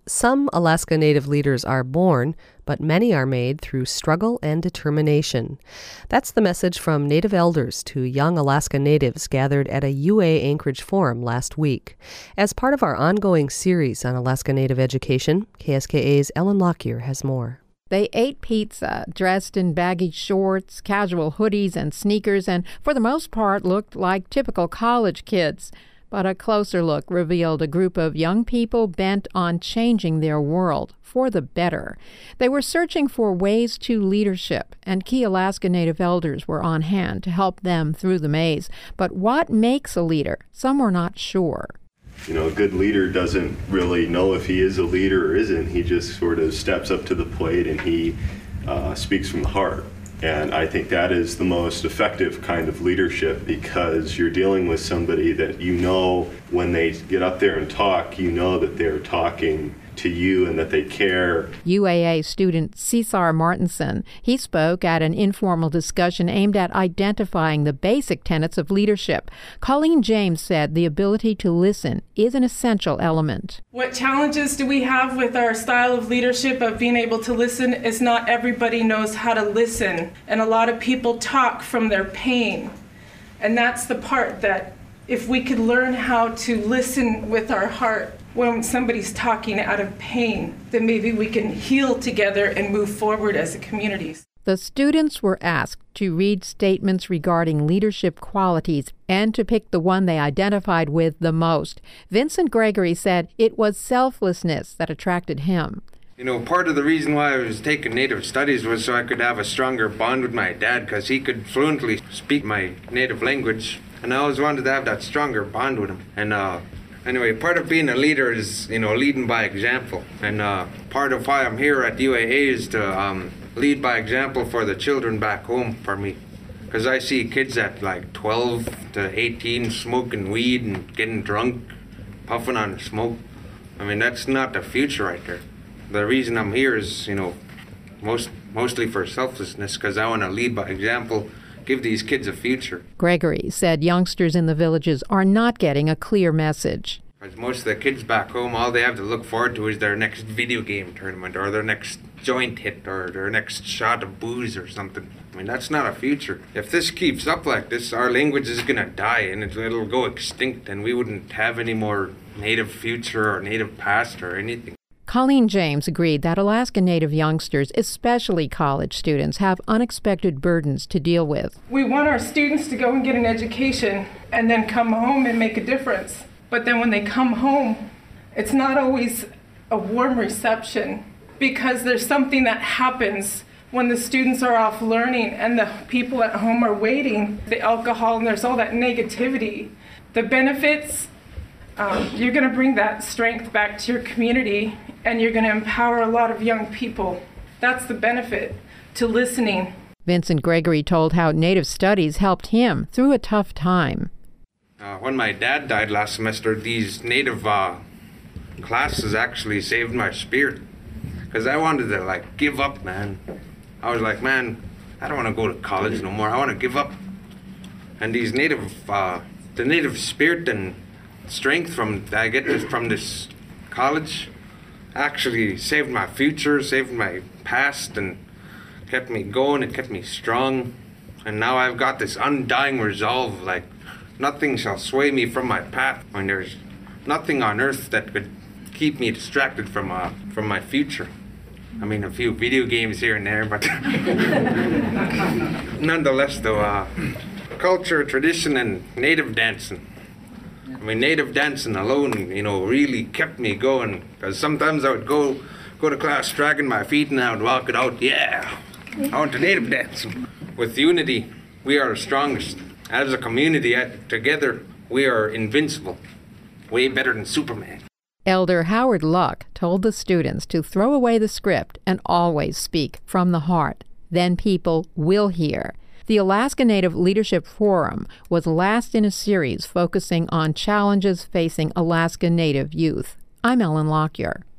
Some Alaska Native leaders are born, but many are made through struggle and determination. That's the message from Native elders to young Alaska Natives gathered at a UA Anchorage Forum last week. As part of our ongoing series on Alaska Native education, KSKA's Ellen Lockyer has more. They ate pizza, dressed in baggy shorts, casual hoodies, and sneakers, and for the most part looked like typical college kids. But a closer look revealed a group of young people bent on changing their world for the better. They were searching for ways to leadership, and key Alaska Native elders were on hand to help them through the maze. But what makes a leader? Some were not sure. You know, a good leader doesn't really know if he is a leader or isn't. He just sort of steps up to the plate and he speaks from the heart. And I think that is the most effective kind of leadership, because you're dealing with somebody that you know when they get up there and talk, you know that they're talking to you and that they care. UAA student Cesar Martinson, he spoke at an informal discussion aimed at identifying the basic tenets of leadership. Colleen James said the ability to listen is an essential element. What challenges do we have with our style of leadership of being able to listen is not everybody knows how to listen. And a lot of people talk from their pain. And that's the part that if we could learn how to listen with our heart when somebody's talking out of pain, then maybe we can heal together and move forward as a community. The students were asked to read statements regarding leadership qualities and to pick the one they identified with the most. Vincent Gregory said it was selflessness that attracted him. You know, part of the reason why I was taking Native Studies was so I could have a stronger bond with my dad, because he could fluently speak my native language, and I always wanted to have that stronger bond with him. And anyway, part of being a leader is, you know, leading by example. And part of why I'm here at UAA is to lead by example for the children back home for me. Because I see kids at like 12 to 18 smoking weed and getting drunk, puffing on smoke. I mean, that's not the future right there. The reason I'm here is, you know, mostly for selflessness, because I want to lead by example, give these kids a future. Gregory said youngsters in the villages are not getting a clear message. Because most of the kids back home, all they have to look forward to is their next video game tournament, or their next joint hit, or their next shot of booze or something. I mean, that's not a future. If this keeps up like this, our language is going to die and it'll go extinct, and we wouldn't have any more native future or native past or anything. Colleen James agreed that Alaska Native youngsters, especially college students, have unexpected burdens to deal with. We want our students to go and get an education and then come home and make a difference. But then when they come home, it's not always a warm reception, because there's something that happens when the students are off learning and the people at home are waiting, the alcohol, and there's all that negativity. The benefits, you're going to bring that strength back to your community, and you're going to empower a lot of young people. That's the benefit to listening. Vincent Gregory told how Native Studies helped him through a tough time. When my dad died last semester, these Native classes actually saved my spirit. Because I wanted to, like, give up, man. I was like, man, I don't want to go to college no more. I want to give up. And these the Native spirit and strength that I get from this college actually saved my future, saved my past, and kept me going. It kept me strong. And now I've got this undying resolve, like, nothing shall sway me from my path. I mean, there's nothing on earth that could keep me distracted from my future. I mean, a few video games here and there, but nonetheless, though, culture, tradition, and native dancing. I mean, native dancing alone, you know, really kept me going. Because sometimes I would go to class dragging my feet, and I would walk it out, yeah, I want to native dance. With unity, we are the strongest. As a community, together, we are invincible. Way better than Superman. Elder Howard Luck told the students to throw away the script and always speak from the heart. Then people will hear. The Alaska Native Leadership Forum was last in a series focusing on challenges facing Alaska Native youth. I'm Ellen Lockyer.